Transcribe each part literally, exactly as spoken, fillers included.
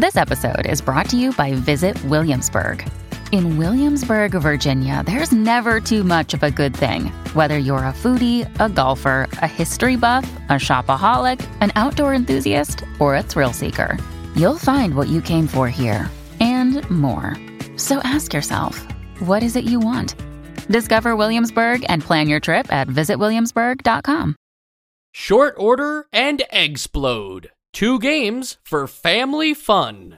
This episode is brought to you by Visit Williamsburg. In Williamsburg, Virginia, there's never too much of a good thing. Whether you're a foodie, a golfer, a history buff, a shopaholic, an outdoor enthusiast, or a thrill seeker, you'll find what you came for here and more. So ask yourself, what is it you want? Discover Williamsburg and plan your trip at visit williamsburg dot com. Short Order and Eggsplode. Two games for family fun.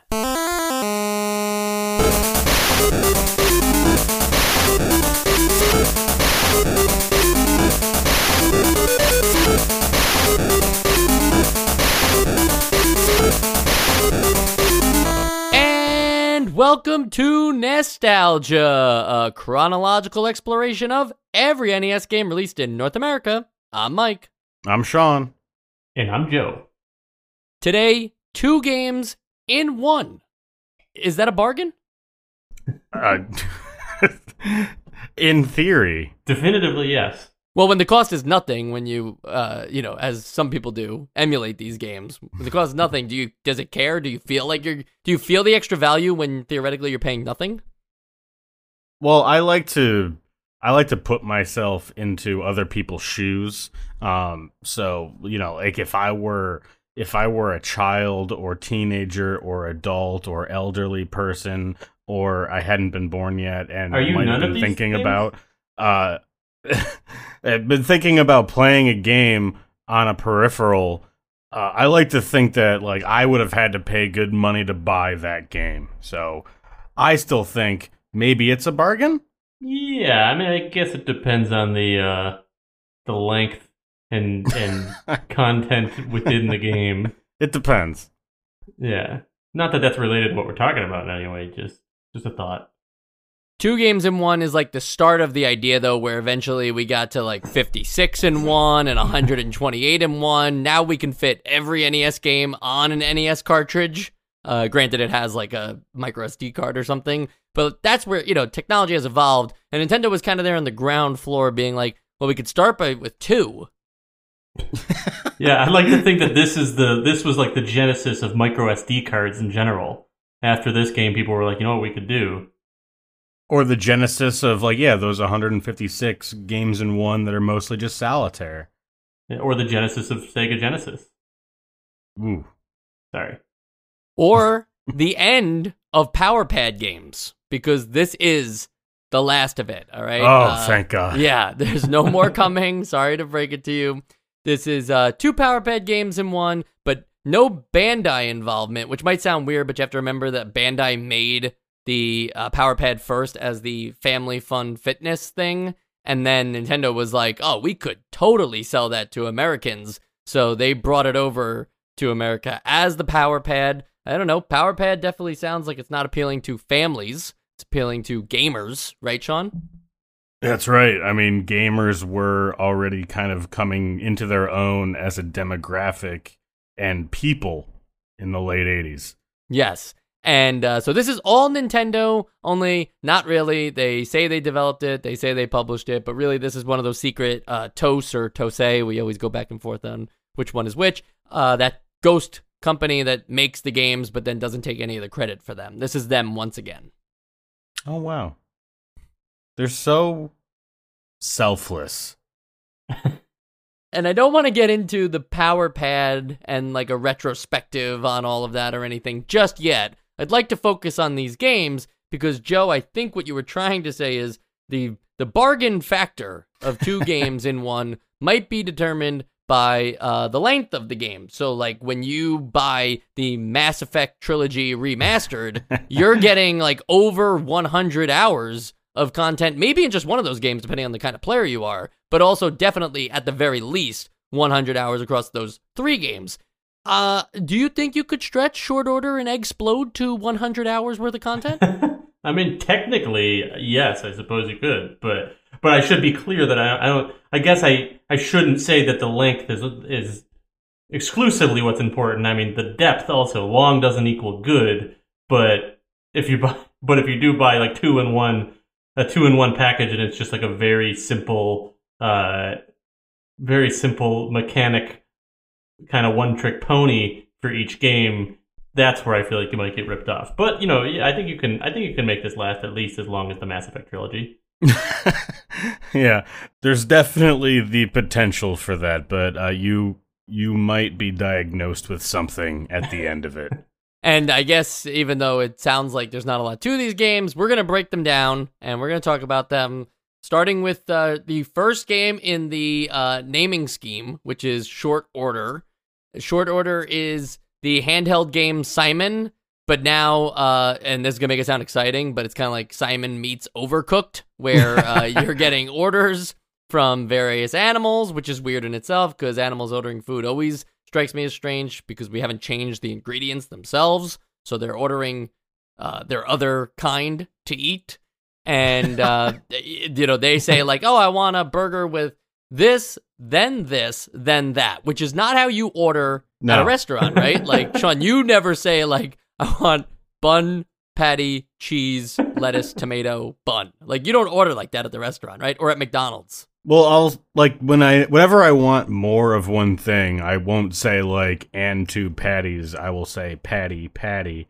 And welcome to Nostalgia, a chronological exploration of every N E S game released in North America. I'm Mike. I'm Sean. And I'm Joe. Today, two games in one. Is that a bargain? Uh, in theory. Definitively, yes. Well, when the cost is nothing, when you, uh, you know, as some people do, emulate these games. When the cost is nothing, do you? Does it care? Do you feel like you're? Do you feel the extra value when theoretically you're paying nothing? Well, I like to, I like to put myself into other people's shoes. Um, so you know, like if I were. If I were a child or teenager or adult or elderly person, or I hadn't been born yet and Are you might have none of been these thinking things? about, uh, I've been thinking about playing a game on a peripheral, uh, I like to think that like I would have had to pay good money to buy that game. So I still think maybe it's a bargain. Yeah, I mean, I guess it depends on the uh, the length and and content within the game. It depends. Yeah, not that that's related to what we're talking about in any way. Just just a thought. Two games in one is like the start of the idea, though, where eventually we got to like fifty-six in one and one hundred twenty-eight in one. Now we can fit every N E S game on an N E S cartridge. Uh, granted, it has like a micro S D card or something, but that's where, you know, technology has evolved, and Nintendo was kind of there on the ground floor being like, well, we could start by with two. Yeah, I'd like to think that this is the this was like the genesis of micro S D cards in general. After this game, people were like, you know what we could do? Or the genesis of like, yeah, those one hundred fifty-six games in one that are mostly just solitaire. Or the genesis of Sega Genesis. Ooh. Sorry. Or the end of Power Pad games, because this is the last of it, all right? Oh, uh, thank God. Yeah, there's no more coming. Sorry to break it to you. This is uh, two Power Pad games in one, but no Bandai involvement, which might sound weird, but you have to remember that Bandai made the uh, Power Pad first as the family fun fitness thing, and then Nintendo was like, oh, we could totally sell that to Americans, so they brought it over to America as the Power Pad. I don't know, Power Pad definitely sounds like it's not appealing to families, it's appealing to gamers, right, Sean? That's right. I mean, gamers were already kind of coming into their own as a demographic and people in the late eighties. Yes. And uh, so this is all Nintendo, only not really. They say they developed it, they say they published it, but really this is one of those secret uh, T O S or Tosei. We always go back and forth on which one is which. Uh, that ghost company that makes the games but then doesn't take any of the credit for them. This is them once again. Oh, wow. They're so selfless. And I don't want to get into the Power Pad and like a retrospective on all of that or anything just yet. I'd like to focus on these games because, Joe, I think what you were trying to say is the the bargain factor of two games in one might be determined by uh, the length of the game. So, like, when you buy the Mass Effect Trilogy Remastered, you're getting, like, over one hundred hours of content, maybe in just one of those games, depending on the kind of player you are, but also definitely, at the very least, one hundred hours across those three games. Uh, do you think you could stretch Short Order and Eggsplode to one hundred hours worth of content? I mean, technically, yes, I suppose you could, but but I should be clear that I, I don't. I guess I, I shouldn't say that the length is is exclusively what's important. I mean, the depth also. Long doesn't equal good, but if you buy, but if you do buy like two in one, a two in one package, and it's just like a very simple, uh, very simple mechanic, kind of one trick pony for each game. that's where I feel like you might get ripped off. But you know, I think you can. I think you can make this last at least as long as the Mass Effect trilogy. Yeah, there's definitely the potential for that, but uh, you you might be diagnosed with something at the end of it. And I guess even though it sounds like there's not a lot to these games, we're going to break them down, and we're going to talk about them, starting with uh, the first game in the uh, naming scheme, which is Short Order. Short Order is the handheld game Simon, but now, uh, and this is going to make it sound exciting, but it's kind of like Simon meets Overcooked, where uh, you're getting orders from various animals, which is weird in itself, because animals ordering food always strikes me as strange, because we haven't changed the ingredients themselves, so they're ordering uh, their other kind to eat, and, uh, you know, they say, like, oh, I want a burger with this, then this, then that, which is not how you order No. at a restaurant, right? Like, Sean, you never say, like, I want bun, patty, cheese, lettuce, tomato, bun. Like, you don't order like that at the restaurant, right? Or at McDonald's. Well, I'll like when I whenever I want more of one thing, I won't say like and two patties. I will say patty, patty.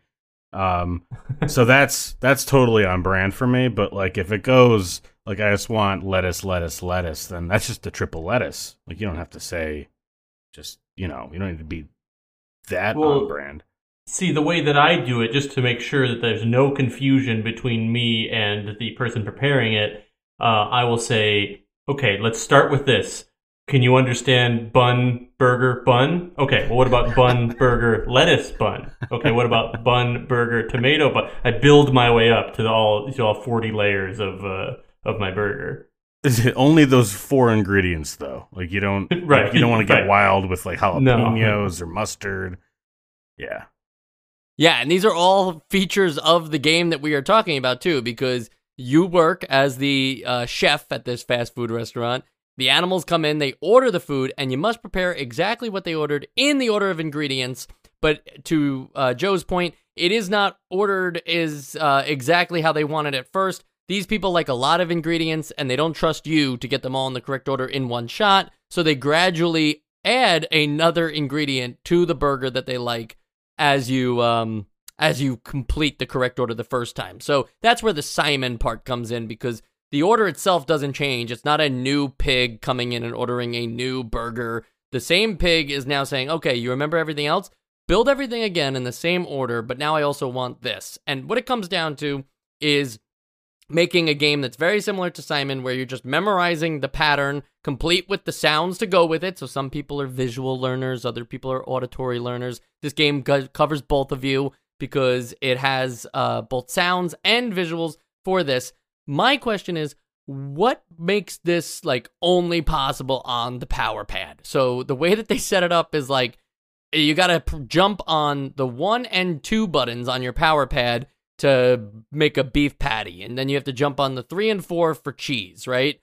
Um, so that's that's totally on brand for me. But like if it goes like I just want lettuce, lettuce, lettuce, then that's just a triple lettuce. Like you don't have to say just you know you don't need to be that Well, on brand. See, the way that I do it, just to make sure that there's no confusion between me and the person preparing it, uh, I will say, okay, let's start with this. Can you understand bun, burger, bun? Okay, well, what about bun, burger, lettuce, bun? Okay, what about bun, burger, tomato, bun? I build my way up to the all to all forty layers of uh, of my burger. Is it only those four ingredients though? Like you don't Right, like, you don't want to get right. wild with like No. jalapenos or mustard. Yeah. Yeah, and these are all features of the game that we are talking about, too, because you work as the uh, chef at this fast food restaurant. The animals come in, they order the food, and you must prepare exactly what they ordered in the order of ingredients. But to uh, Joe's point, it is not ordered is uh, exactly how they want it at first. These people like a lot of ingredients, and they don't trust you to get them all in the correct order in one shot, so they gradually add another ingredient to the burger that they like as you um as you complete the correct order the first time. So that's where the Simon part comes in, because the order itself doesn't change. It's not a new pig coming in and ordering a new burger. The same pig is now saying, okay, you remember everything else? Build everything again in the same order, but now I also want this. And what it comes down to is making a game that's very similar to Simon, where you're just memorizing the pattern, complete with the sounds to go with it. So some people are visual learners, other people are auditory learners. This game go- covers both of you because it has uh, both sounds and visuals for this. My question is, what makes this like only possible on the Power Pad? So the way that they set it up is like you got to p- jump on the one and two buttons on your Power Pad to make a beef patty, and then you have to jump on the three and four for cheese, right?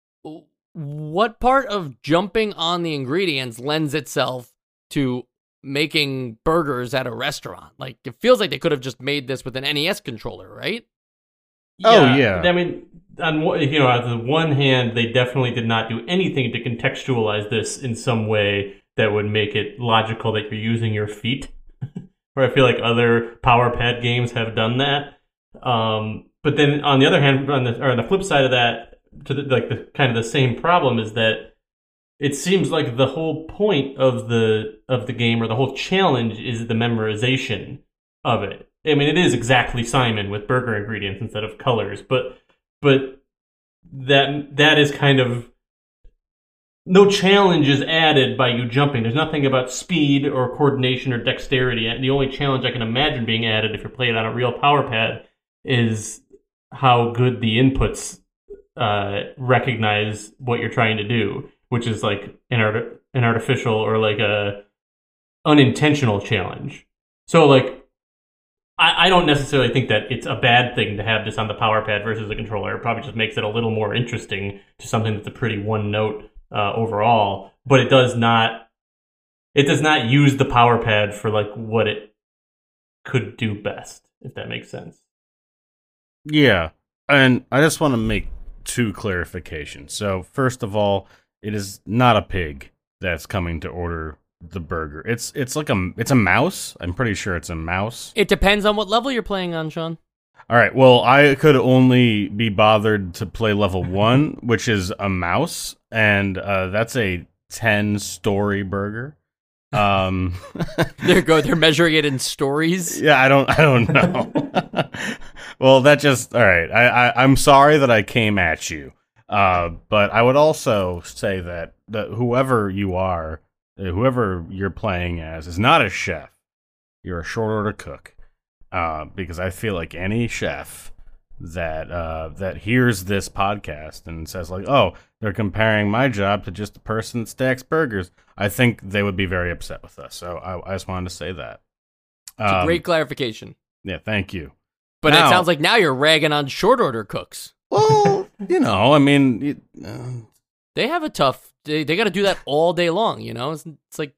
What part of jumping on the ingredients lends itself to making burgers at a restaurant? Like, it feels like they could have just made this with an N E S controller, right? Oh, yeah. I mean, on one- you know, on the one hand, they definitely did not do anything to contextualize this in some way that would make it logical that you're using your feet. Where I feel like other Power Pad games have done that. Um, but then on the other hand, on the or on the flip side of that, to the, like the kind of the same problem is that it seems like the whole point of the of the game, or the whole challenge, is the memorization of it. I mean, it is exactly Simon with burger ingredients instead of colors, but but that that is kind of, no challenge is added by you jumping. There's nothing about speed or coordination or dexterity. And the only challenge I can imagine being added if you're playing on a real Power Pad is how good the inputs uh, recognize what you're trying to do, which is like an art- an artificial or like a unintentional challenge. So like, I, I don't necessarily think that it's a bad thing to have this on the Power Pad versus a controller. It probably just makes it a little more interesting to something that's a pretty one note Uh, overall, but it does not it does not use the Power Pad for like what it could do best, if that makes sense. Yeah, and I just want to make two clarifications. So, first of all, it is not a pig that's coming to order the burger. It's it's like a it's a mouse. I'm pretty sure it's a mouse. It depends on what level you're playing on, Sean. All right. Well, I could only be bothered to play level one, which is a mouse, and uh, that's a ten-story burger. Um, They're go. They're measuring it in stories. yeah, I don't. I don't know. Well, that just all right. I, I I'm sorry that I came at you. Uh, but I would also say that that whoever you are, whoever you're playing as, is not a chef. You're a short order cook. Uh, because I feel like any chef that uh, that hears this podcast and says like, "Oh, they're comparing my job to just a person that stacks burgers," I think they would be very upset with us. So I, I just wanted to say that. It's a Um, great clarification. Yeah, thank you. But Now- it sounds like now you're ragging on short order cooks. Well, you know, I mean, it, uh, They have a tough. They, they got to do that all day long. You know, it's, it's like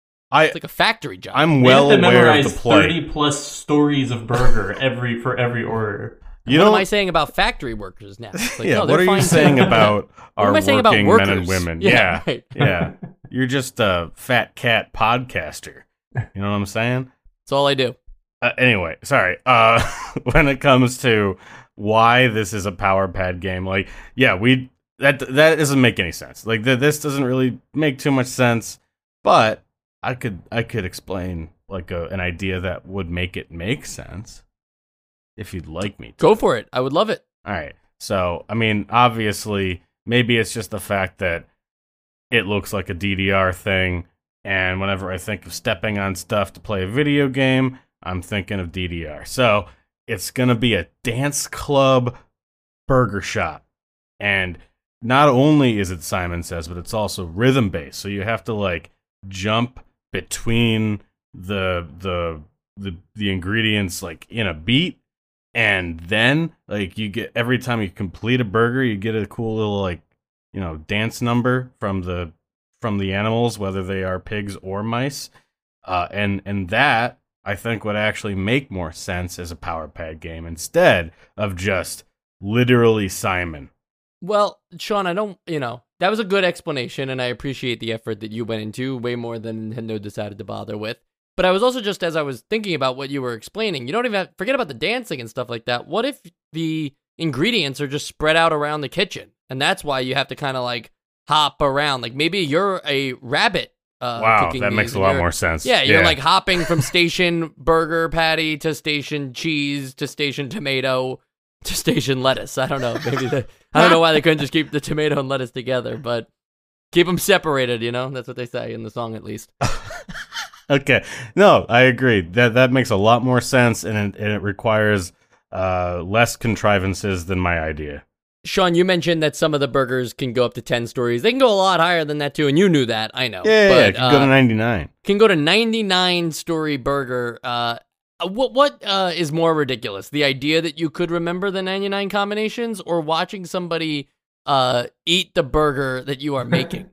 I it's like a factory job. I'm They well have to aware of memorize the play. thirty plus stories of burger every for every order. You what know, am I saying about factory workers now? It's like, yeah. no, they're what are you fine saying too. about What our am I saying about working men and workers? women? Yeah, Yeah, right. yeah. You're just a fat cat podcaster. You know what I'm saying? That's all I do. Uh, anyway, sorry. Uh, when it comes to why this is a power pad game, like, yeah, we that that doesn't make any sense. Like, th- this doesn't really make too much sense. But I could I could explain like a, an idea that would make it make sense if you'd like me to. Go for it. I would love it. All right. So, I mean, obviously, maybe it's just the fact that it looks like a D D R thing, and whenever I think of stepping on stuff to play a video game, I'm thinking of D D R. So, it's going to be a dance club burger shop. And not only is it Simon Says, but it's also rhythm-based. So, you have to, like, jump between the the the, the ingredients, like, in a beat. And then, like, you get, every time you complete a burger, you get a cool little, like, you know, dance number from the from the animals, whether they are pigs or mice. Uh, and and that, I think, would actually make more sense as a power pad game instead of just literally Simon. Well, Sean, I don't, you know, that was a good explanation, and I appreciate the effort that you went into, way more than Nintendo decided to bother with. But I was also just, as I was thinking about what you were explaining, you don't even have, forget about the dancing and stuff like that. What if the ingredients are just spread out around the kitchen? And that's why you have to kind of like hop around. Like maybe you're a rabbit. Uh, Wow, cooking that these, makes a and lot you're- more sense. Yeah, you're Yeah. like hopping from station burger patty to station cheese to station tomato to station lettuce. I don't know. Maybe the, I don't know why they couldn't just keep the tomato and lettuce together, but keep them separated, you know? That's what they say in the song, at least. Okay. No, I agree. That that makes a lot more sense, and it, and it requires uh, less contrivances than my idea. Sean, you mentioned that some of the burgers can go up to ten stories. They can go a lot higher than that, too, and you knew that. I know. Yeah, yeah, but, yeah, it can go uh, to ninety-nine. can go to ninety-nine story burger. Uh, what what uh, is more ridiculous? The idea that you could remember the ninety-nine combinations, or watching somebody uh, eat the burger that you are making?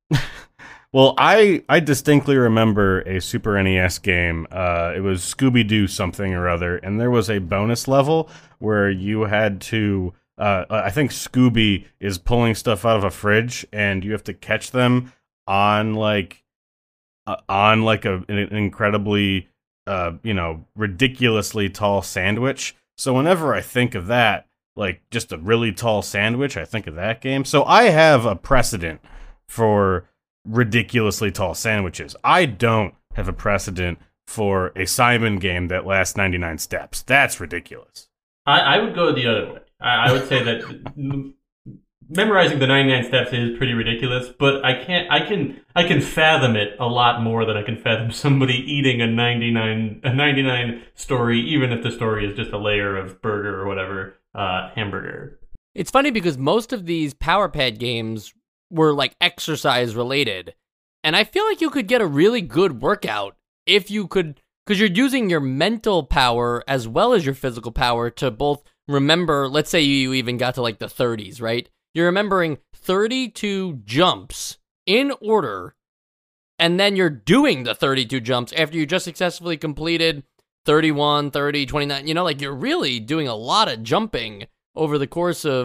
Well, I, I distinctly remember a Super N E S game. Uh, it was Scooby-Doo something or other, and there was a bonus level where you had to... Uh, I think Scooby is pulling stuff out of a fridge, and you have to catch them on, like, uh, on like a, an incredibly, uh, you know, ridiculously tall sandwich. So whenever I think of that, like, just a really tall sandwich, I think of that game. So I have a precedent for ridiculously tall sandwiches. I don't have a precedent for a Simon game that lasts ninety-nine steps. That's ridiculous. I, I would go the other way. I, I would say that m- memorizing the ninety-nine steps is pretty ridiculous, but I can't. I can. I can fathom it a lot more than I can fathom somebody eating a ninety-nine a ninety-nine story, even if the story is just a layer of burger or whatever uh, hamburger. It's funny because most of these Power Pad games were like exercise related, and I feel like you could get a really good workout if you could, because you're using your mental power as well as your physical power to both remember. Let's say you even got to like the thirties, right? You're remembering thirty-two jumps in order, and then you're doing the thirty-two jumps after you just successfully completed thirty-one, thirty, twenty-nine. You know, like you're really doing a lot of jumping over the course of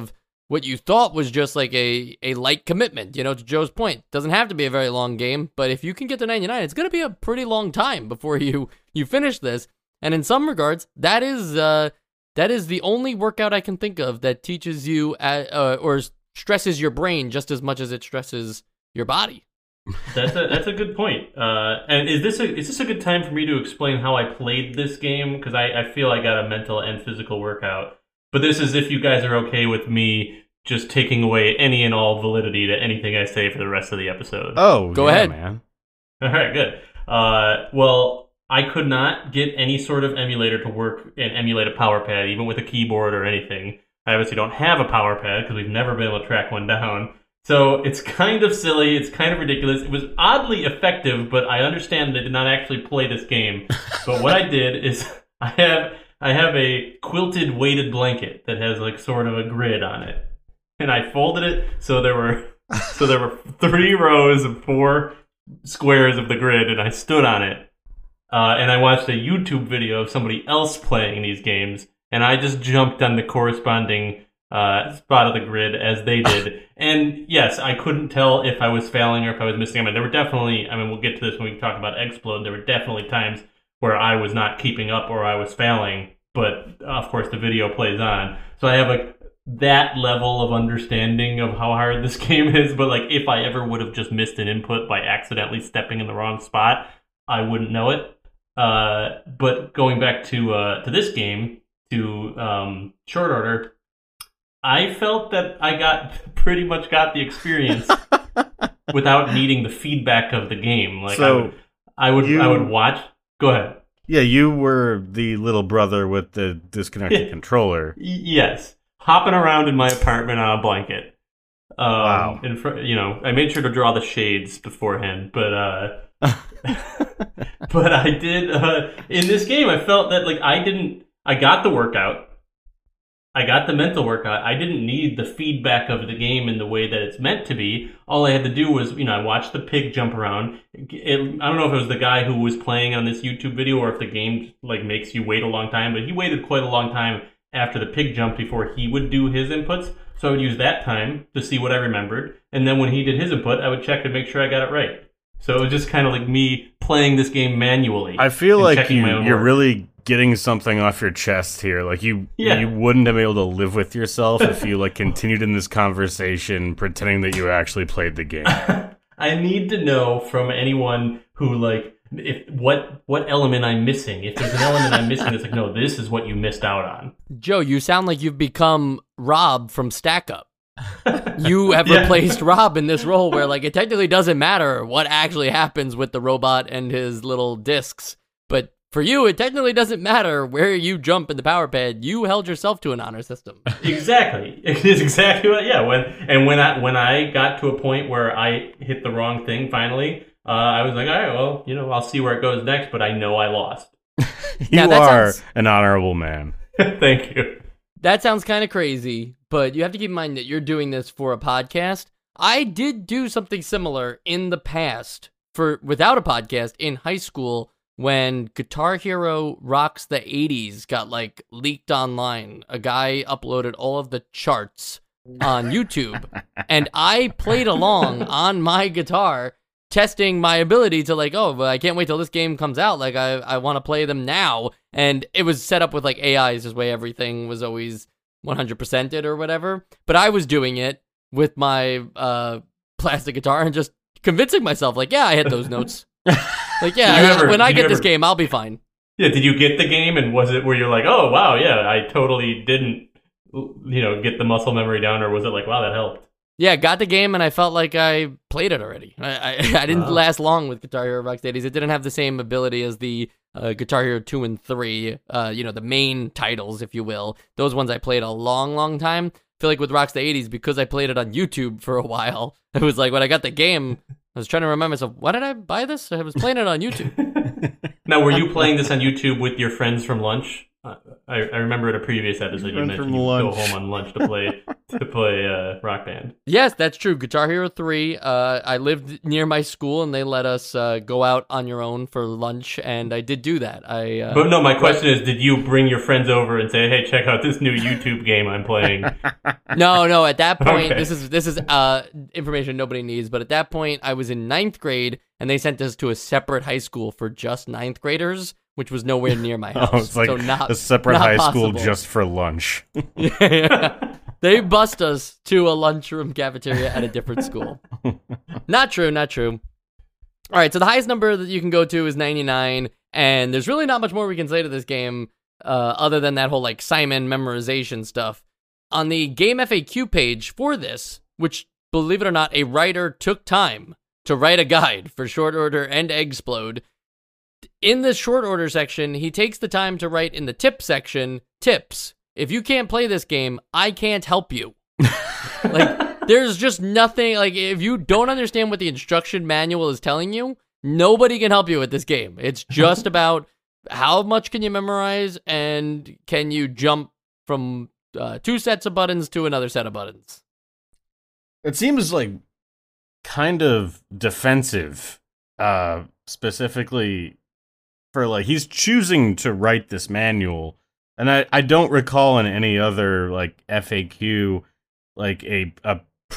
what you thought was just like a, a light commitment, you know, to Joe's point. Doesn't have to be a very long game, but if you can get to ninety-nine, it's going to be a pretty long time before you, you finish this. And in some regards, that is uh, that is the only workout I can think of that teaches you at, uh, or stresses your brain just as much as it stresses your body. That's a that's a good point. Uh, and is this a is this a good time for me to explain how I played this game? Because I, I feel I got a mental and physical workout. But this is if you guys are okay with me just taking away any and all validity to anything I say for the rest of the episode. Oh, go yeah, ahead, man. All right, good. Uh, well, I could not get any sort of emulator to work and emulate a power pad, even with a keyboard or anything. I obviously don't have a power pad because we've never been able to track one down. So it's kind of silly. It's kind of ridiculous. It was oddly effective, but I understand that I did not actually play this game. But what I did is I have I have a quilted weighted blanket that has like sort of a grid on it, and I folded it so there were so there were three rows of four squares of the grid, and I stood on it, uh, and I watched a YouTube video of somebody else playing these games, and I just jumped on the corresponding Uh, spot of the grid as they did. And yes, I couldn't tell if I was failing or if I was missing. I mean, there were definitely, I mean, we'll get to this when we talk about Explode. There were definitely times where I was not keeping up or I was failing. But of course, the video plays on. So I have a that level of understanding of how hard this game is. But like, if I ever would have just missed an input by accidentally stepping in the wrong spot, I wouldn't know it. Uh, but going back to uh, to this game, to um, Short Order, I felt that I got pretty much got the experience without needing the feedback of the game. Like so I would, I would, you, I would watch. Go ahead. Yeah, you were the little brother with the disconnected controller. Yes, hopping around in my apartment on a blanket. Um, wow. In fr- you know, I made sure to draw the shades beforehand, but uh, but I did uh, in this game. I felt that like I didn't. I got the workout. I got the mental workout. I didn't need the feedback of the game in the way that it's meant to be. All I had to do was, you know, I watched the pig jump around. It, I don't know if it was the guy who was playing on this YouTube video or if the game like makes you wait a long time, but he waited quite a long time after the pig jumped before he would do his inputs. So I would use that time to see what I remembered. And then when he did his input, I would check to make sure I got it right. So it was just kind of like me playing this game manually. I feel like you, you're work. really getting something off your chest here. Like you, yeah. you wouldn't have been able to live with yourself if you like continued in this conversation pretending that you actually played the game. I need to know from anyone who like if what what element I'm missing. If there's an element I'm missing, it's like no, this is what you missed out on. Joe, you sound like you've become Rob from Stack Up. You have yeah. replaced Rob in this role where like it technically doesn't matter what actually happens with the robot and his little discs, but for you, it technically doesn't matter where you jump in the power pad. You held yourself to an honor system. Exactly. It is exactly what. Yeah. When and when I when I got to a point where I hit the wrong thing, finally, uh, I was like, all right, well, you know, I'll see where it goes next. But I know I lost. You now, that are sounds, an honorable man. Thank you. That sounds kind of crazy, but you have to keep in mind that you're doing this for a podcast. I did do something similar in the past for without a podcast in high school. When Guitar Hero Rocks the eighties got like leaked online, a guy uploaded all of the charts on YouTube, and I played along on my guitar, testing my ability to like, oh, but I can't wait till this game comes out. Like, I, I want to play them now. And it was set up with like A Is, this way everything was always one hundred percented or whatever. But I was doing it with my uh, plastic guitar and just convincing myself, like, yeah, I hit those notes. Like, yeah, ever, when I get ever, this game, I'll be fine. Yeah, did you get the game, and was it where you're like, oh, wow, yeah, I totally didn't, you know, get the muscle memory down, or was it like, wow, that helped? Yeah, got the game, and I felt like I played it already. I I, I didn't wow. last long with Guitar Hero Rocks the eighties. It didn't have the same ability as the uh, Guitar Hero two and three, uh, you know, the main titles, if you will. Those ones I played a long, long time. I feel like with Rocks the eighties, because I played it on YouTube for a while, it was like when I got the game, I was trying to remind myself, why did I buy this? I was playing it on YouTube. Now, were you playing this on YouTube with your friends from lunch? Uh, I, I remember in a previous episode you Friends mentioned from you would go lunch. home on lunch to play to play uh, Rock Band. Yes, that's true. Guitar Hero three. Uh, I lived near my school, and they let us uh, go out on your own for lunch, and I did do that. I. Uh, but no, my question is, did you bring your friends over and say, "Hey, check out this new YouTube game I'm playing"? No, no. At that point, Okay. this is this is uh, information nobody needs. But at that point, I was in ninth grade, and they sent us to a separate high school for just ninth graders, which was nowhere near my house. Oh, it's like so not, a separate not high possible. school just for lunch. Yeah. They bust us to a lunchroom cafeteria at a different school. Not true, not true. All right, so the highest number that you can go to is ninety-nine, and there's really not much more we can say to this game uh, other than that whole like Simon memorization stuff. On the game F A Q page for this, which, believe it or not, a writer took time to write a guide for Short Order and Eggsplode. In the short order section, he takes the time to write in the tip section, tips. If you can't play this game, I can't help you. Like, there's just nothing, like, if you don't understand what the instruction manual is telling you, nobody can help you with this game. It's just about how much can you memorize and can you jump from uh, two sets of buttons to another set of buttons. It seems like kind of defensive, uh, specifically for like he's choosing to write this manual, and I, I don't recall in any other like F A Q like a a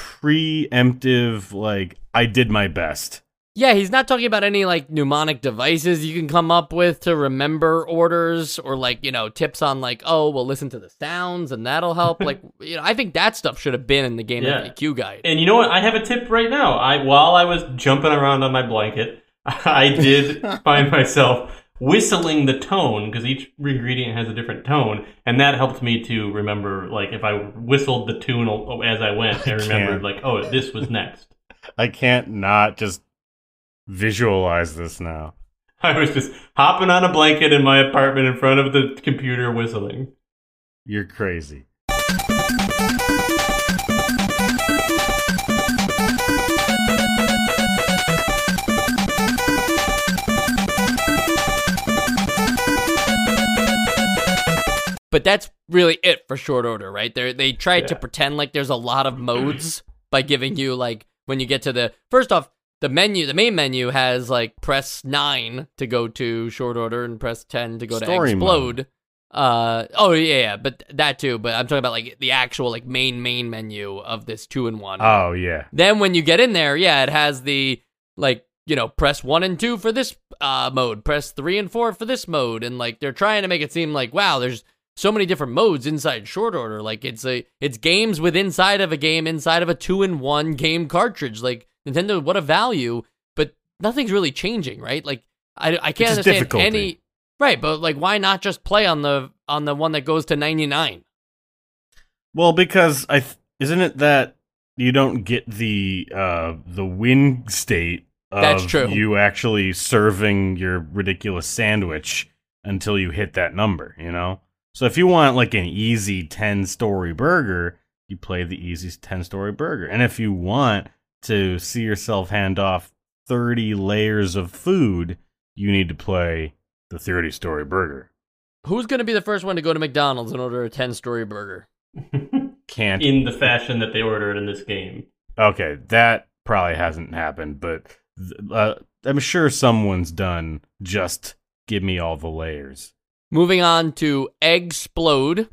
preemptive like I did my best. Yeah, he's not talking about any, like, mnemonic devices you can come up with to remember orders or, like, you know, tips on, like, oh, well, listen to the sounds and that'll help. Like, you know, I think that stuff should have been in the game Yeah. F A Q guide. And you know what? I have a tip right now. I while I was jumping around on my blanket, I did find myself whistling the tone, because each ingredient has a different tone, and that helped me to remember, like, if I whistled the tune as I went, I remembered, like, oh, this was next. I can't not just visualize this now. I was just hopping on a blanket in my apartment in front of the computer whistling. You're crazy. But that's really it for Short Order, right? They they tried Yeah. to pretend like there's a lot of modes by giving you, like, when you get to the, first off, the menu, the main menu has, like, press nine to go to Short Order and press ten to go Story to Explode. Uh, oh, yeah, yeah, but that too. But I'm talking about, like, the actual, like, main, main menu of this two-in-one. Oh yeah. Then when you get in there, yeah, it has the, like, you know, press one and two for this uh, mode, press three and four for this mode. And, like, they're trying to make it seem like, wow, there's so many different modes inside Short Order. Like, it's a it's games with inside of a game, inside of a two-in-one game cartridge. Like, Nintendo, what a value, but nothing's really changing, right? Like, I, I can't It's understand difficulty. any... Right, but, like, why not just play on the on the one that goes to ninety-nine? Well, because I th- isn't it that you don't get the uh the win state of That's true. you actually serving your ridiculous sandwich until you hit that number, you know? So if you want like an easy ten-story burger, you play the easiest ten-story burger. And if you want to see yourself hand off thirty layers of food, you need to play the thirty-story burger. Who's going to be the first one to go to McDonald's and order a ten-story burger? Can't. In the fashion that they ordered in this game. Okay, that probably hasn't happened, but uh, I'm sure someone's done just give me all the layers. Moving on to Eggsplode.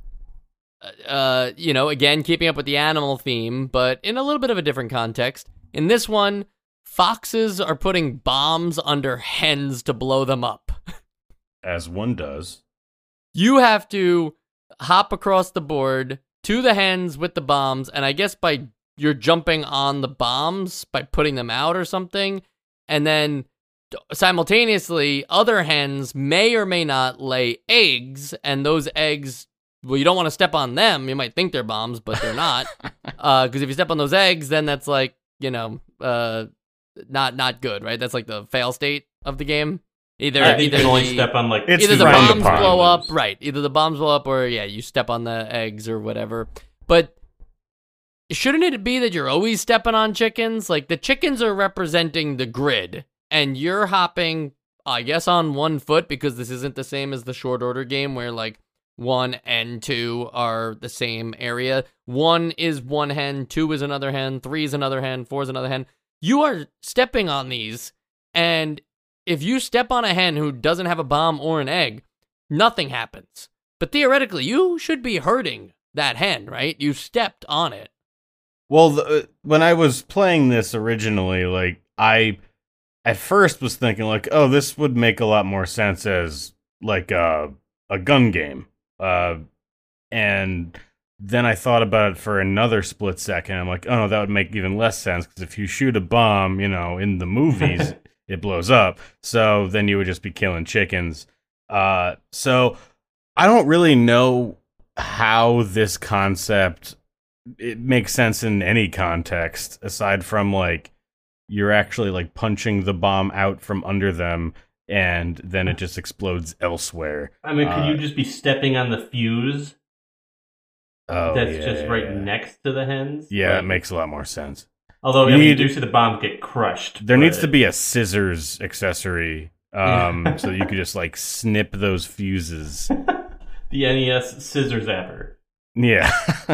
Uh, you know, again, keeping up with the animal theme, but in a little bit of a different context. In this one, foxes are putting bombs under hens to blow them up. As one does. You have to hop across the board to the hens with the bombs, and I guess by you're jumping on the bombs by putting them out or something, and then simultaneously, other hens may or may not lay eggs, and those eggs, well, you don't want to step on them. You might think they're bombs, but they're not. Because uh, if you step on those eggs, then that's like, you know, uh, not not good, right? That's like the fail state of the game. Either, I think either you can only the, step on, like, It's either the frowned bombs upon. blow up, right? Either the bombs blow up, or yeah, you step on the eggs or whatever. But shouldn't it be that you're always stepping on chickens? Like, the chickens are representing the grid, and you're hopping, I guess, on one foot, because this isn't the same as the Short Order game where, like, one and two are the same area. One is one hen, two is another hen, three is another hen, four is another hen. You are stepping on these, and if you step on a hen who doesn't have a bomb or an egg, nothing happens. But theoretically, you should be hurting that hen, right? You stepped on it. Well, the, when I was playing this originally, like, I at first was thinking, like, oh, this would make a lot more sense as, like, a, a gun game. Uh, and then I thought about it for another split second. I'm like, oh, no, that would make even less sense, because if you shoot a bomb, you know, in the movies, it blows up. So then you would just be killing chickens. Uh, so I don't really know how this concept it makes sense in any context, aside from, like, you're actually, like, punching the bomb out from under them, and then it just explodes elsewhere. I mean, could uh, you just be stepping on the fuse oh, that's yeah, just right yeah. next to the hens? Yeah, Like, it makes a lot more sense. although You I mean, need- you do see the bomb get crushed. There but- needs to be a scissors accessory, um, Yeah. so that you could just, like, snip those fuses. the N E S scissor zapper. Yeah.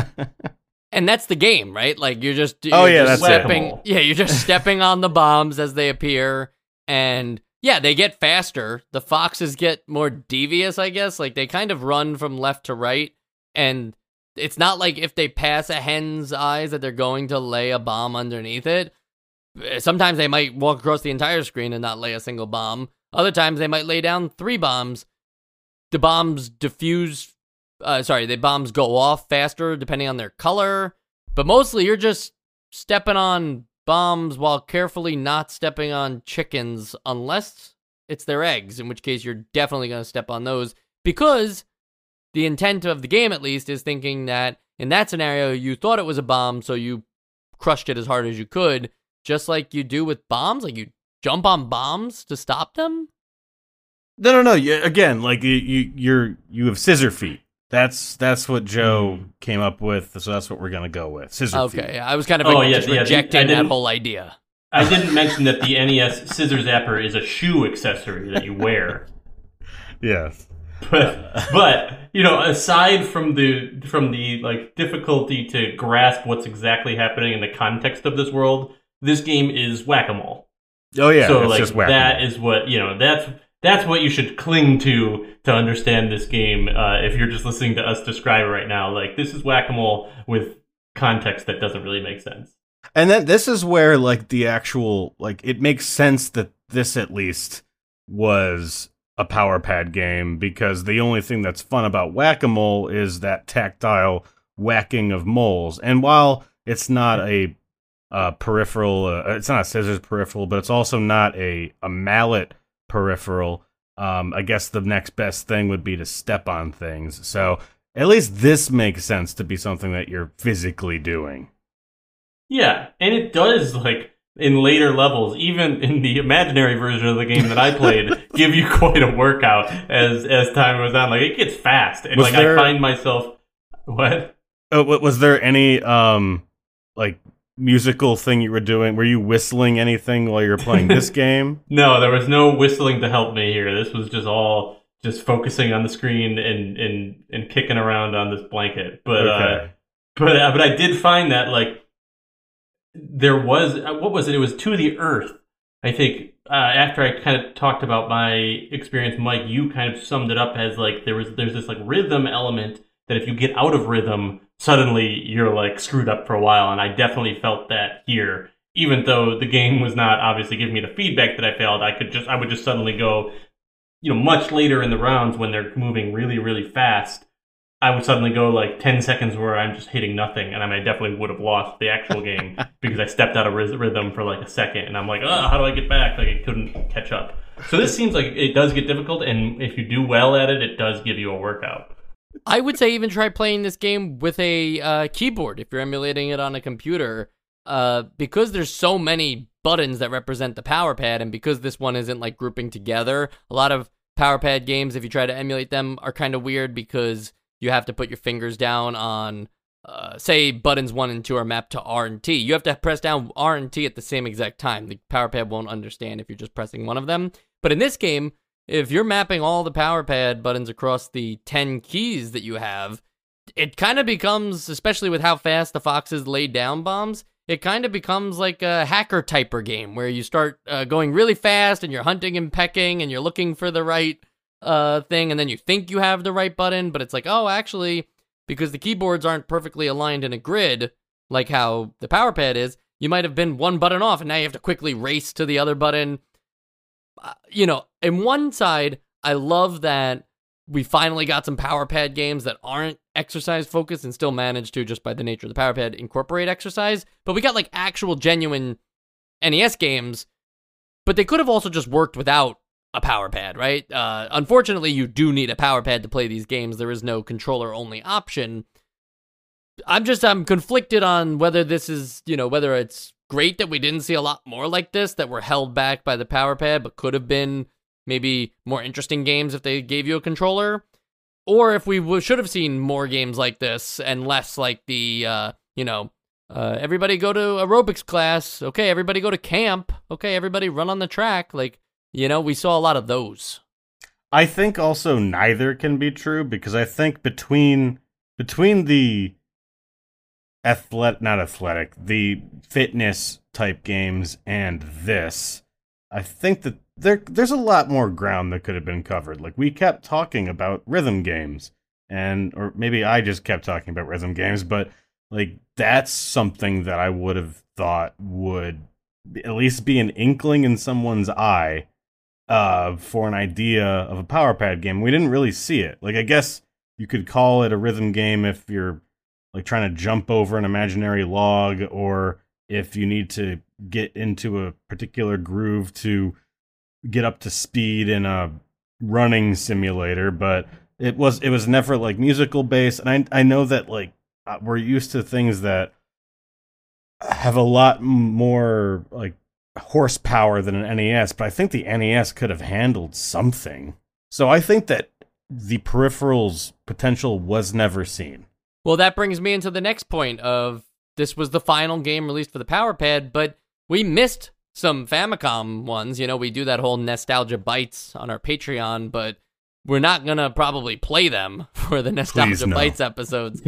And that's the game, right? Like, you're just Oh, you're yeah, just that's it. stepping. Whack-a-mole. Yeah, you're just stepping on the bombs as they appear, and yeah, they get faster. The foxes get more devious, I guess. Like, they kind of run from left to right, and it's not like if they pass a hen's eyes that they're going to lay a bomb underneath it. Sometimes they might walk across the entire screen and not lay a single bomb. Other times they might lay down three bombs. The bombs diffuse. Uh, sorry, the bombs go off faster depending on their color, but mostly you're just stepping on bombs while carefully not stepping on chickens unless it's their eggs, in which case you're definitely going to step on those, because the intent of the game, at least, is thinking that in that scenario you thought it was a bomb, so you crushed it as hard as you could, just like you do with bombs. Like, you jump on bombs to stop them. No, no, no. You, again, like, you, you, you're, you have scissor feet. That's that's what Joe Mm. came up with, so that's what we're gonna go with. Scissor feet. Okay, I was kind of Oh, like, yeah, just yeah, I rejecting that didn't- whole idea. I didn't mention that the N E S scissor zapper is a shoe accessory that you wear. Yes. But, but you know, aside from the from the like difficulty to grasp what's exactly happening in the context of this world, this game is whack-a-mole. Oh yeah. so it's like just whack-a-mole. that is what you know. That's that's what you should cling to to understand this game. Uh, if you're just listening to us describe it right now, like, this is whack-a-mole with context that doesn't really make sense. And then this is where, like, the actual, like, it makes sense that this at least was a Power Pad game, because the only thing that's fun about Whack-A-Mole is that tactile whacking of moles. And while it's not a uh, peripheral, uh, it's not a scissors peripheral, but it's also not a, a mallet peripheral, um, I guess the next best thing would be to step on things. So at least this makes sense to be something that you're physically doing. Yeah, and it does, like, in later levels, even in the imaginary version of the game that I played, give you quite a workout as as time goes on. Like, it gets fast, and Was like there- I find myself, what? Oh, wa- was there any um like musical thing you were doing? Were you whistling anything while you were playing this game? No, there was no whistling to help me here. This was just all just focusing on the screen and and and kicking around on this blanket. But uh, Okay. but uh, but I did find that, like, there was uh, what was it? It was To the Earth. I think uh, after I kind of talked about my experience, Mike, you kind of summed it up as, like, there was there's this, like, rhythm element that if you get out of rhythm, suddenly you're, like, screwed up for a while. And I definitely felt that here. Even though the game was not obviously giving me the feedback that I failed, I could just I would just suddenly go, you know, much later in the rounds when they're moving really, really fast, I would suddenly go like ten seconds where I'm just hitting nothing, and I, mean, I definitely would have lost the actual game because I stepped out of rhyth- rhythm for like a second, and I'm like, oh, how do I get back? Like, I couldn't catch up. So this seems like it does get difficult, and if you do well at it, it does give you a workout. I would say even try playing this game with a uh, keyboard if you're emulating it on a computer, uh, because there's so many buttons that represent the power pad, and because this one isn't like grouping together, a lot of power pad games, if you try to emulate them, are kind of weird because you have to put your fingers down on, uh, say, buttons one and two are mapped to R and T. You have to press down R and T at the same exact time. The power pad won't understand if you're just pressing one of them. But in this game, if you're mapping all the power pad buttons across the ten keys that you have, it kind of becomes, especially with how fast the foxes lay down bombs, it kind of becomes like a hacker typer game where you start uh, going really fast and you're hunting and pecking and you're looking for the right uh, thing, and then you think you have the right button, but it's like, oh, actually, because the keyboards aren't perfectly aligned in a grid like how the power pad is, you might have been one button off and now you have to quickly race to the other button. Uh, you know, in one side, I love that we finally got some power pad games that aren't exercise focused and still manage to, just by the nature of the power pad, incorporate exercise. But we got like actual genuine N E S games, but they could have also just worked without a power pad, right? Uh, unfortunately, you do need a power pad to play these games. There is no controller only option. I'm just, I'm conflicted on whether this is, you know, whether it's great that we didn't see a lot more like this, that were held back by the power pad, but could have been maybe more interesting games if they gave you a controller, or if we w- should have seen more games like this and less like the, uh, you know, uh, everybody go to aerobics class. Okay, everybody go to camp. Okay, everybody run on the track. Like, you know, we saw a lot of those. I think also neither can be true, because I think between between the athletic, not athletic, the fitness type games and this, I think that there there's a lot more ground that could have been covered. Like, we kept talking about rhythm games, and or maybe I just kept talking about rhythm games, but like that's something that I would have thought would at least be an inkling in someone's eye uh, for an idea of a power pad game. We didn't really see it. Like, I guess you could call it a rhythm game if you're like trying to jump over an imaginary log, or if you need to get into a particular groove to get up to speed in a running simulator. But it was it was never like musical based, and I I know that like we're used to things that have a lot more like horsepower than an N E S, but I think the N E S could have handled something. So I think that the peripheral's potential was never seen. Well, that brings me into the next point of this was the final game released for the power pad, but we missed some Famicom ones. You know, we do that whole Nostalgia Bites on our Patreon, but we're not going to probably play them for the Nostalgia no. Bites episodes.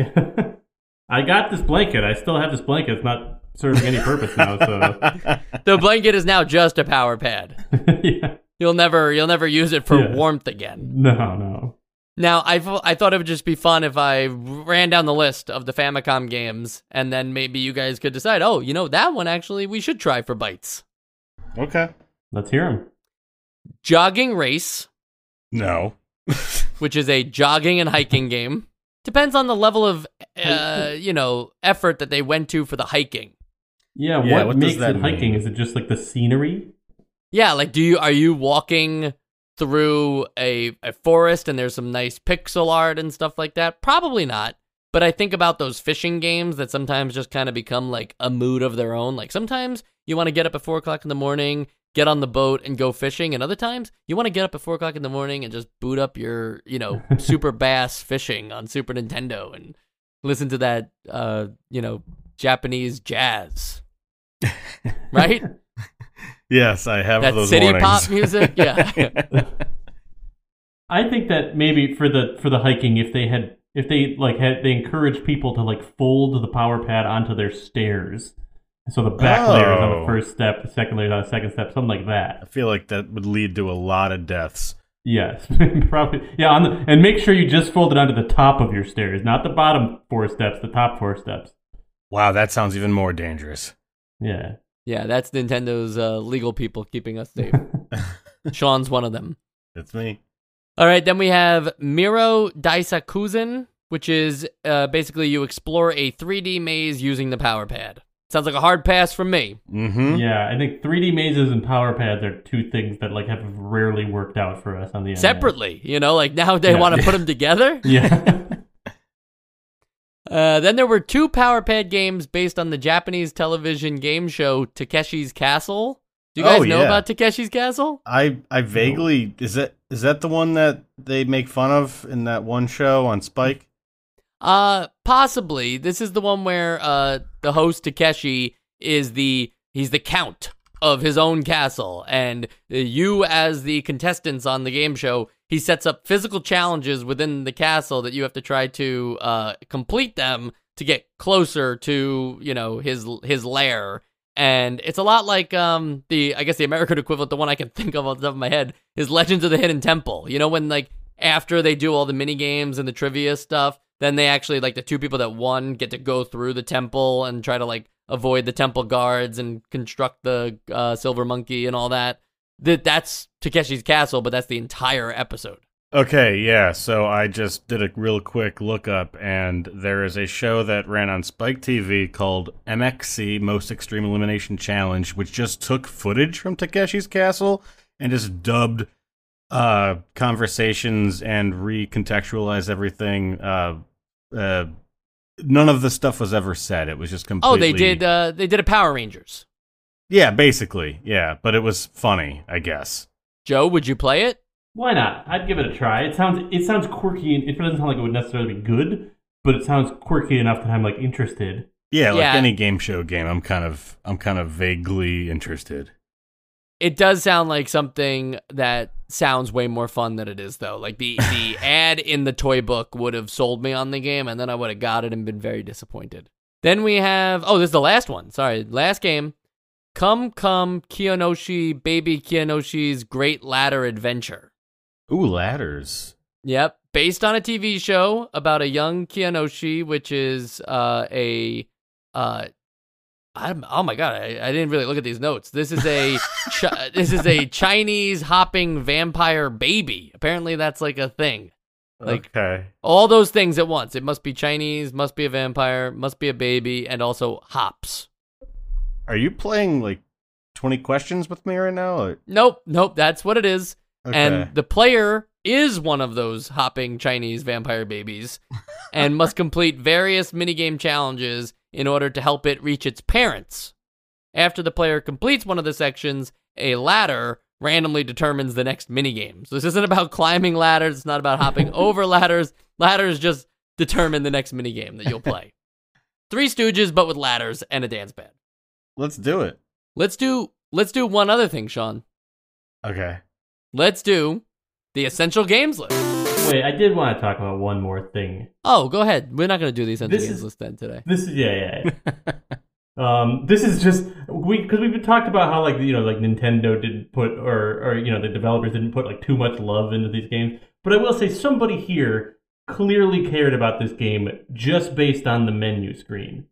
I got this blanket. I still have this blanket. It's not serving any purpose now, so... The blanket is now just a power pad. Yeah. You'll never you'll never use it for Yeah. warmth again. No, no. Now, I, I thought it would just be fun if I ran down the list of the Famicom games, and then maybe you guys could decide, oh, you know, that one actually we should try for Bites. Okay. Let's hear him. Jogging Race, No. which is a jogging and hiking game. Depends on the level of, uh, you know, effort that they went to for the hiking. Yeah, Yeah, what, what does makes that it hiking? mean? Is it just like the scenery? Yeah, like, do you are you walking through a, a forest and there's some nice pixel art and stuff like that? Probably not. But I think about those fishing games that sometimes just kind of become like a mood of their own. Like sometimes you want to get up at four o'clock in the morning, get on the boat and go fishing. And other times you want to get up at four o'clock in the morning and just boot up your, you know, Super Bass Fishing on Super Nintendo and listen to that, uh, you know, Japanese jazz. Right? Yes, I have That those city mornings. pop music. Yeah. I think that maybe for the for the hiking, if they had if they like had they encouraged people to like fold the power pad onto their stairs, so the back Oh. layer is on the first step, the second layer is on the second step, something like I that. feel like that would lead to a lot of deaths. Yes, probably. Yeah, on the, and make sure you just fold it onto the top of your stairs, not the bottom four steps, the top four steps. Wow, that sounds even more dangerous. Yeah. Yeah, that's Nintendo's uh, legal people keeping us safe. Sean's one of them. It's me. All right, then we have Miro Daisakuzen, which is uh, basically you explore a three D maze using the power pad. Sounds like a hard pass from me. Mm-hmm. Yeah, I think three D mazes and power pads are two things that like have rarely worked out for us on the N E S. Separately, you know, like now they Yeah. want to put them together. Yeah. Uh, then there were two power pad games based on the Japanese television game show Takeshi's Castle. Do you guys Oh, know yeah. about Takeshi's Castle? I I vaguely is that is that the one that they make fun of in that one show on Spike? Uh, possibly. This is the one where uh the host Takeshi is the he's the count of his own castle. And you, as the contestants on the game show, he sets up physical challenges within the castle that you have to try to uh, complete them to get closer to, you know, his his lair. And it's a lot like um the, I guess the American equivalent, the one I can think of off the top of my head, is Legends of the Hidden Temple. You know, when like after they do all the mini games and the trivia stuff, then they actually, like the two people that won get to go through the temple and try to like avoid the temple guards and construct the uh, silver monkey and all that. That that's Takeshi's Castle, but that's the entire episode. Okay, yeah, so I just did a real quick lookup, and there is a show that ran on Spike T V called M X C, Most Extreme Elimination Challenge, which just took footage from Takeshi's Castle and just dubbed uh, conversations and recontextualized everything. Uh, uh, none of the stuff was ever said. It was just completely... Oh, they did, uh, they did a Power Rangers. Yeah, basically, yeah, but it was funny, I guess. Joe, would you play it? Why not? I'd give it a try. It sounds it sounds quirky, and it doesn't sound like it would necessarily be good, but it sounds quirky enough that I'm like interested. Yeah, like Yeah. any game show game, I'm kind of I'm kind of vaguely interested. It does sound like something that sounds way more fun than it is, though. Like the, the ad in the toy book would have sold me on the game, and then I would have got it and been very disappointed. Then we have, oh, this is the last one. Sorry, last game. Come Come Kiyonoshi, Baby Kiyonoshi's Great Ladder Adventure. Ooh, ladders. Yep, based on a T V show about a young Kiyonoshi, which is uh, a, uh, I'm, oh my god, I, I didn't really look at these notes. This is a, chi- this is a Chinese hopping vampire baby. Apparently, that's like a thing. Like Okay. all those things at once. It must be Chinese, must be a vampire, must be a baby, and also hops. Are you playing like twenty questions with me right now? Or- Nope, nope, that's what it is. Okay. And the player is one of those hopping Chinese vampire babies and must complete various minigame challenges in order to help it reach its parents. After the player completes one of the sections, a ladder randomly determines the next minigame. So this isn't about climbing ladders, it's not about hopping over ladders. Ladders just determine the next minigame that you'll play. Three Stooges, but with ladders and a dance band. Let's do it. Let's do let's do one other thing, Sean. Okay. Let's do the essential games list. Wait, I did want to talk about one more thing. Oh, go ahead. We're not going to do the essential This games is- list then today. This is yeah, yeah. yeah. um, this is just we because we've talked about how like you know like Nintendo didn't put or or you know the developers didn't put like too much love into these games. But I will say somebody here clearly cared about this game just based on the menu screen.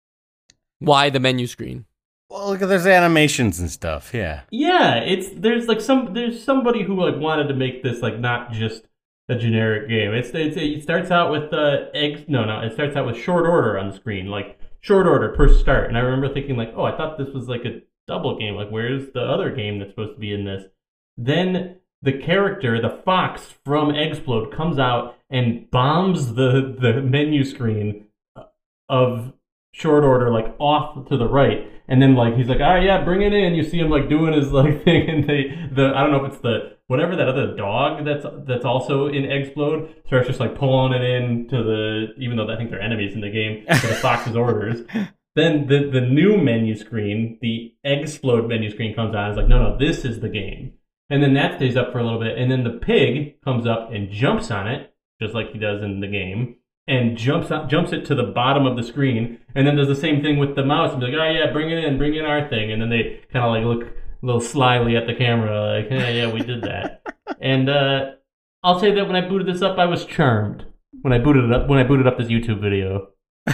Why the menu screen? Well, look, there's animations and stuff. Yeah. Yeah, it's there's like some there's somebody who like wanted to make this like not just a generic game. It's, it's it starts out with uh eggs. No, no, it starts out with short order on the screen, like short order per start. And I remember thinking like, oh, I thought this was like a double game. Like, where's the other game that's supposed to be in this? Then the character, the fox from Eggsplode, comes out and bombs the the menu screen of short order like off to the right. And then like he's like, all right, yeah, bring it in. You see him like doing his like thing, and they the I don't know if it's the whatever that other dog that's that's also in Eggsplode starts just like pulling it in to the even though I think they're enemies in the game to the fox's orders. Then the the new menu screen, the Eggsplode menu screen comes on. It's like, no, no, this is the game. And then that stays up for a little bit, and then the pig comes up and jumps on it just like he does in the game. And jumps out, jumps it to the bottom of the screen, and then does the same thing with the mouse and be like, oh yeah, bring it in, bring in our thing. And then they kind of like look a little slyly at the camera, like, yeah, yeah, we did that. And uh, I'll say that when I booted this up, I was charmed. When I booted it up, when I booted up this YouTube video.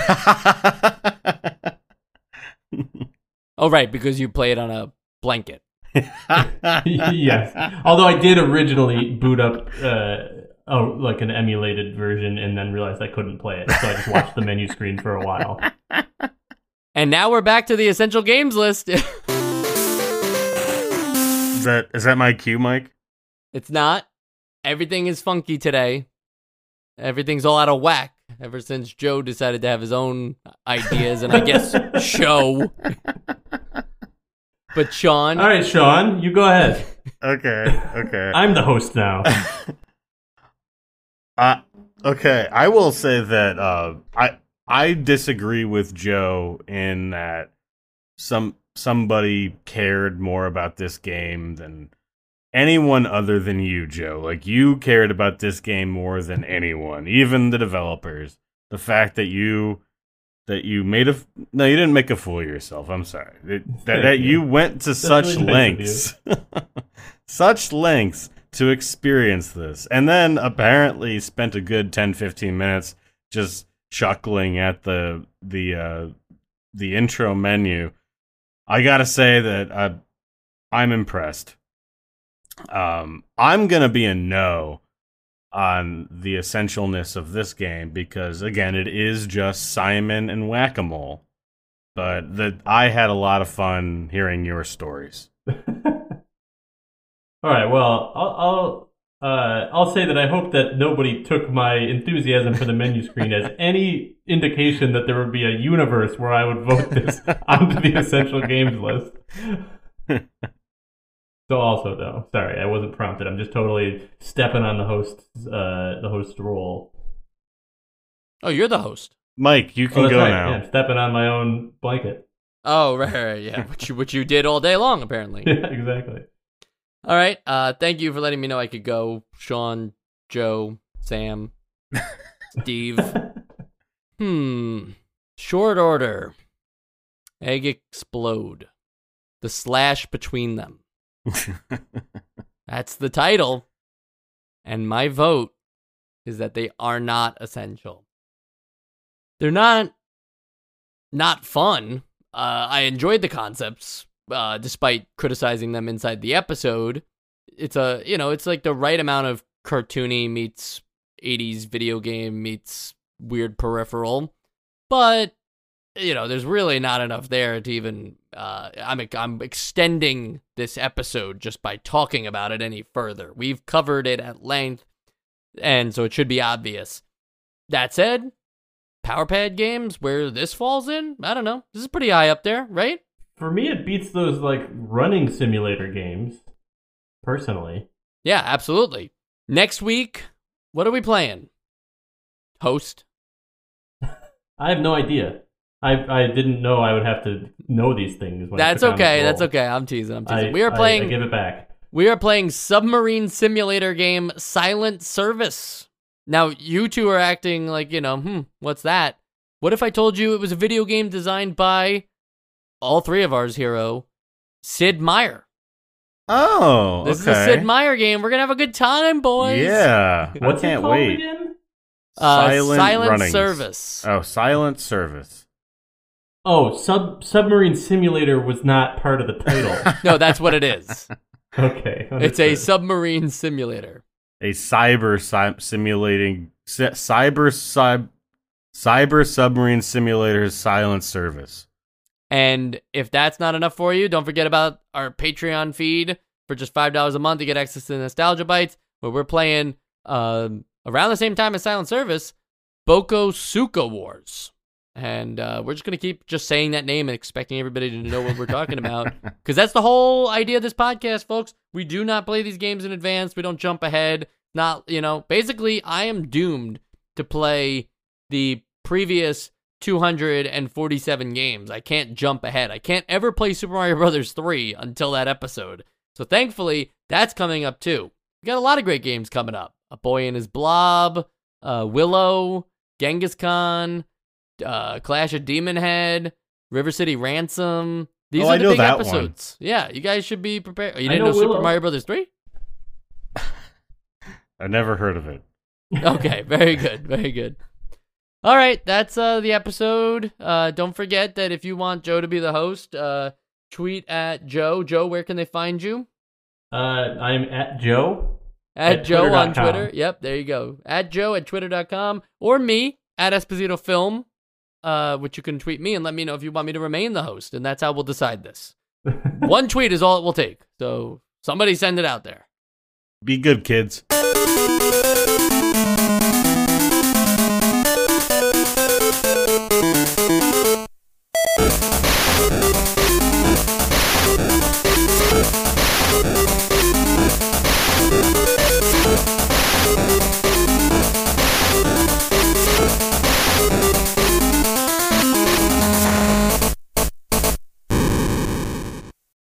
Oh, right, because you play it on a blanket. Yes. Although I did originally boot up uh, oh, like an emulated version and then realized I couldn't play it. So I just watched the menu screen for a while. And now we're back to the essential games list. Is that is that my cue, Mike? It's not. Everything is funky today. Everything's all out of whack ever since Joe decided to have his own ideas and I guess show. But Sean. All right, Sean, you go ahead. Okay, okay. I'm the host now. Uh, okay, I will say that uh, I I disagree with Joe in that some somebody cared more about this game than anyone other than you, Joe. Like, you cared about this game more than anyone, even the developers. The fact that you that you made a no, you didn't make a fool of yourself. I'm sorry. That, that, that you went to That's such really lengths, such lengths to experience this, and then apparently spent a good ten, fifteen minutes just chuckling at the the uh, the intro menu. I gotta say that I, I'm impressed. Um, I'm gonna be a no on the essentialness of this game because, again, it is just Simon and Whack-A-Mole. But the, I had a lot of fun hearing your stories. All right, well, I'll I'll, uh, I'll say that I hope that nobody took my enthusiasm for the menu screen as any indication that there would be a universe where I would vote this onto the essential games list. So also, though, sorry, I wasn't prompted. I'm just totally stepping on the host's uh, the host role. Oh, you're the host, Mike. You can oh, go right. now. Yeah, I'm stepping on my own blanket. Oh, right, right, yeah, which you which you did all day long, apparently. Yeah, exactly. All right. Uh, thank you for letting me know I could go. Sean, Joe, Sam, Steve. hmm. Short order. Egg explode. The slash between them. That's the title. And my vote is that they are not essential. They're not not fun. Uh, I enjoyed the concepts, uh, despite criticizing them inside the episode. It's a, you know, it's like the right amount of cartoony meets eighties video game meets weird peripheral. But, you know, there's really not enough there to even, uh, I'm, I'm extending this episode just by talking about it any further. We've covered it at length, and so it should be obvious. That said, Power Pad games, where this falls in, I don't know. This is pretty high up there, right? For me, it beats those, like, running simulator games, personally. Yeah, absolutely. Next week, what are we playing? Host? I have no idea. I I didn't know I would have to know these things. When That's I took okay. on That's okay. I'm teasing. I'm teasing. I, we are playing. I, I give it back. We are playing submarine simulator game Silent Service. Now, you two are acting like, you know, hmm, what's that? What if I told you it was a video game designed by all three of ours hero, Sid Meier? Oh, This okay. is a Sid Meier game. We're going to have a good time, boys. Yeah. What's I it can't called wait. again? Uh, Silent, Silent Runnings. Service. Oh, Silent Service. Oh, sub submarine simulator was not part of the title. No, that's what it is. Okay, It's a understood. submarine simulator. A cyber sim- simulating cy- cyber cyber cyber submarine simulator Silent Service. And if that's not enough for you, don't forget about our Patreon feed for just five dollars a month to get access to Nostalgia Bites, where we're playing um, around the same time as Silent Service, Boko Suka Wars. And uh, we're just going to keep just saying that name and expecting everybody to know what we're talking about. Because that's the whole idea of this podcast, folks. We do not play these games in advance. We don't jump ahead. Not, you know, basically, I am doomed to play the previous two hundred forty-seven games. I can't jump ahead. I can't ever play Super Mario Brothers three until that episode. So thankfully, that's coming up too. We got a lot of great games coming up. A Boy and His Blob, uh, Willow, Genghis Khan, uh, Clash of Demon Head, River City Ransom. These Oh, are I the know big that episodes. One. Yeah, you guys should be prepared. You I didn't know know, Super Willow. Mario Brothers three? I've never heard of it. Okay, very good, very good. All right, that's uh, the episode. Uh, don't forget that if you want Joe to be the host, uh, tweet at Joe. Joe, where can they find you? Uh, I'm at Joe. At, At Joe twitter on dot com. Twitter. Yep, there you go. At Joe at twitter dot com. Or me at Esposito Film, uh, which you can tweet me and let me know if you want me to remain the host. And that's how we'll decide this. One tweet is all it will take. So somebody send it out there. Be good, kids.